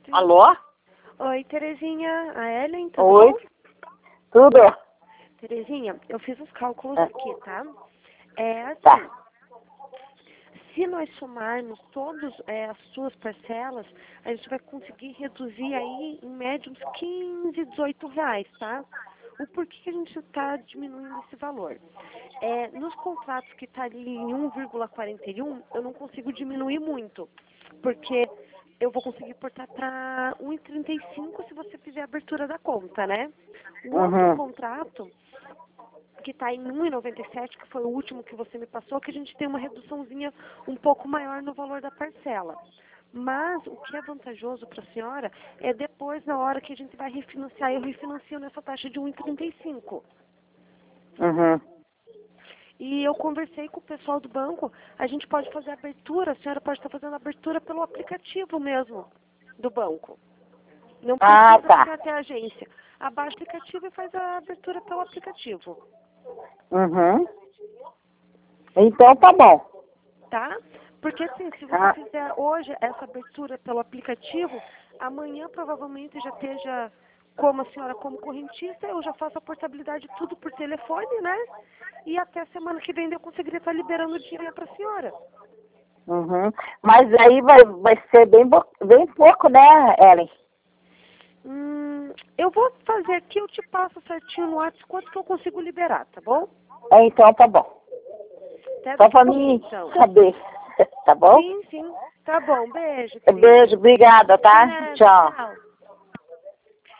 Alô? Oi, Terezinha. A Ellen, tudo Oi. bom? Tudo? Terezinha, eu fiz os cálculos Ah. aqui, tá? É assim, Tá. se nós somarmos todas as suas parcelas, a gente vai conseguir reduzir aí, em média, uns 15, 18 reais, tá? O porquê que a gente está diminuindo esse valor? Nos contratos que está ali em 1,41, eu não consigo diminuir muito, porque eu vou conseguir portar para 1,35 se você fizer a abertura da conta, né? O outro Uhum. contrato, que está em 1,97, que foi o último que você me passou, que a gente tem uma reduçãozinha um pouco maior no valor da parcela. Mas o que é vantajoso para a senhora é depois, na hora que a gente vai refinanciar, eu refinancio nessa taxa de 1,35. Uhum. E eu conversei com o pessoal do banco, a gente pode fazer a abertura, a senhora pode estar fazendo a abertura pelo aplicativo mesmo do banco. Não Ah, precisa vir tá. até a agência. Abaixa o aplicativo e faz a abertura pelo aplicativo. Uhum. Então tá bom. Tá? Porque assim, se você Ah. fizer hoje essa abertura pelo aplicativo, amanhã provavelmente já esteja como a senhora como correntista, eu já faço a portabilidade tudo por telefone, né? E até semana que vem eu conseguiria estar liberando o dinheiro para a senhora. Uhum. Mas aí vai ser bem pouco, né, Ellen? Eu vou fazer aqui, eu te passo certinho no WhatsApp quanto que eu consigo liberar, tá bom? Então tá bom. Até Só daqui a pra pouquinho, mim então. saber. Tá bom? Sim, sim. Tá bom. Beijo, querida. Beijo, obrigada, tá? Nada, Tchau. tchau.